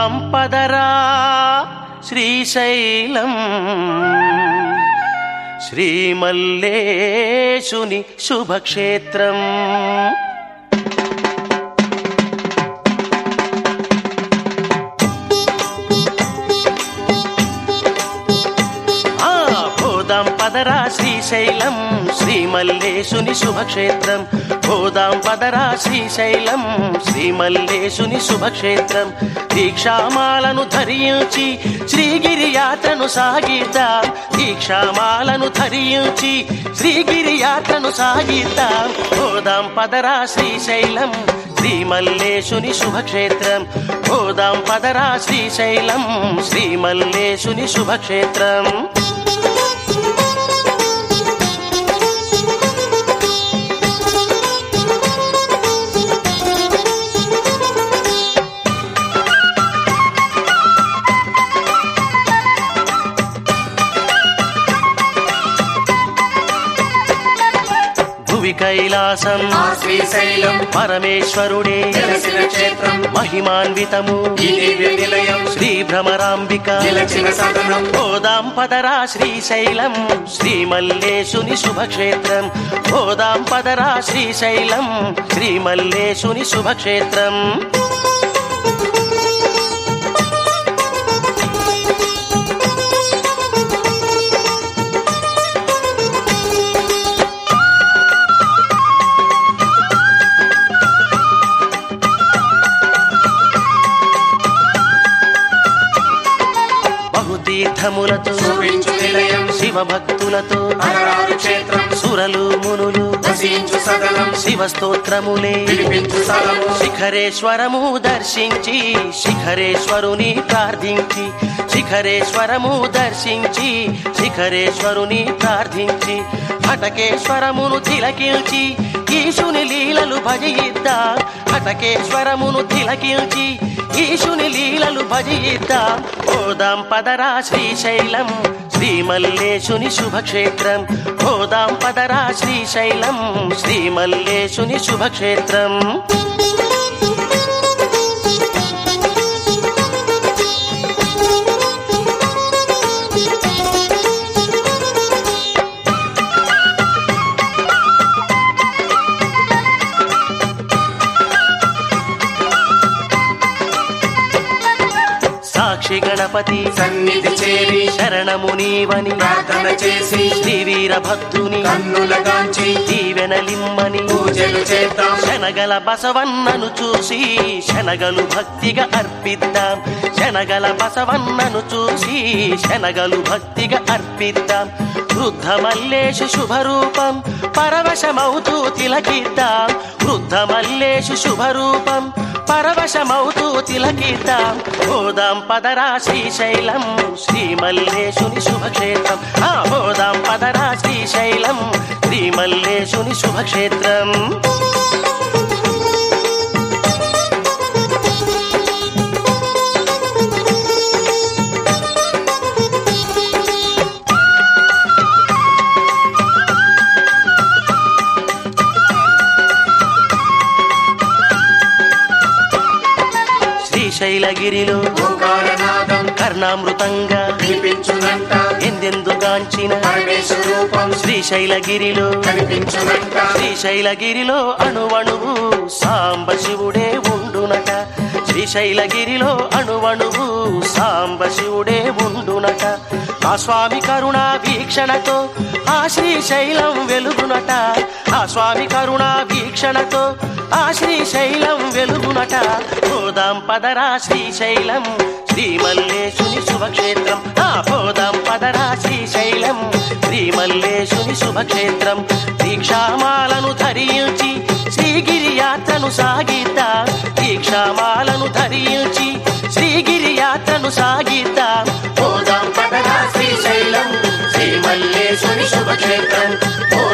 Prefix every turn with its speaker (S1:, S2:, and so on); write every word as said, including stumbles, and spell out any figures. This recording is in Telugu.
S1: పోదాం పదరా శ్రీశైలం శ్రీమల్లేశుని శుభక్షేత్రం. పోదాం పదరా శ్రీశైలం శ్రీమల్లేశుని శుభక్షేత్రం. పోదాం పదరా శ్రీశైలం శ్రీమల్లేశుని శుభక్షేత్రం. దీక్షామాలను ధరించి శ్రీగిరి యాత్రను సాగిద్దాం. దీక్షామాలను ధరించి శ్రీగిరి యాత్రను సాగిద్దాం. పోదాం పదరా శ్రీశైలం శ్రీమల్లేశుని శుభక్షేత్రం. పోదాం పదరా శ్రీశైలం శ్రీమల్లేశుని శుభక్షేత్రం. కైలాసం
S2: శ్రీశైలం
S1: పరమేశ్వరుడే
S2: వెలసిన క్షేత్రం.
S1: మహిమాన్వితము
S2: ఈ దివ్య నిలయం
S1: శ్రీ భ్రమరాంబిక
S2: నిలచిన సదనం.
S1: పోదాం పదరా శ్రీశైలం శ్రీమల్లేశుని శుభక్షేత్రం. పోదాం పదరా శ్రీశైలం శ్రీమల్లేశుని శుభక్షేత్రం. తీర్థములతో శివభక్తులతో
S2: క్షేత్రం.
S1: సురలు మునులు
S2: సదనం.
S1: శివ స్తోత్రములే శిఖరేశ్వరము దర్శించి శిఖరేశ్వరుని ప్రార్థించి శిఖరేశ్వరము దర్శించి శిఖరేశ్వరుని ప్రార్థించి హటకేశ్వరమును తిలకించి ఈశుని లీలలు భజిద్దాం. హటకేశ్వరమును తిలకించి ఈశుని లీలలు భజిద్దాం. పోదాం పదరా శ్రీశైలం శ్రీమల్లేశుని శుభక్షేత్రం. పోదాం పదరా శ్రీశైలం శ్రీమల్లేశుని శుభక్షేత్రం. సాక్షి గణపతి
S2: సన్నిధి చేరి
S1: శరణము నీవని
S2: ప్రార్థన చేసి
S1: శ్రీ వీరభద్రుని
S2: కన్నులగాంచి
S1: దీవెనలిమ్మని
S2: పూజలు చేద్దాం.
S1: శనగల బసవన్నను చూసి శనగలు భక్తిగా అర్పిద్దాం. శనగల బసవన్నను చూసి శనగలు భక్తిగా అర్పిద్దాం. వృద్ధ మల్లేశు శుభరూపం పరవశమవుతూ తిలకిద్దాం. వృద్ధ మల్లేశు శుభరూపం పరవశమవుతూ తిలకిద్దాం. పోదాం పదరా శ్రీశైలం శ్రీమల్లేశుని శుభక్షేత్రం. ఆ పోదాం పదరా శ్రీశైలం శ్రీమల్లేశుని శుభక్షేత్రం. శ్రీశైలగిరిలో
S2: ఓంకారనాదం
S1: కర్ణామృతంగా
S2: వినిపించునంట.
S1: ఎందెందుగాంచిన
S2: పరమేశ్వరూపం
S1: శ్రీశైలగిరిలో
S2: కనిపించునంట.
S1: శ్రీశైలగిరిలో అణువణువు సాంబ శివుడే ఉండునట. శ్రీశైలగిరిలో అణువణువు సాంబ శివుడే ఉండునట. ఆ స్వామి కరుణా వీక్షణతో ఆ శ్రీశైలం వెలుగునట. ఆ స్వామి కరుణా వీక్షణతో ఆ శ్రీశైలం వెలుగునట. పోదాం పదరా శ్రీశైలం శ్రీమల్లేశుని శుభక్షేత్రం. ఆ పోదాం పదరా శ్రీశైలం శ్రీమల్లేశుని శుభక్షేత్రం. దీక్షామాలను ధరించి శ్రీగిరి యాత్రను సాగిద్దాం. దీక్షామాలను ధరించి శ్రీగిరి యాత్రను సాగిద్దాం.
S2: పోదాం పదరా శ్రీశైలం శ్రీమల్లేశుని శుభక్షేత్రం.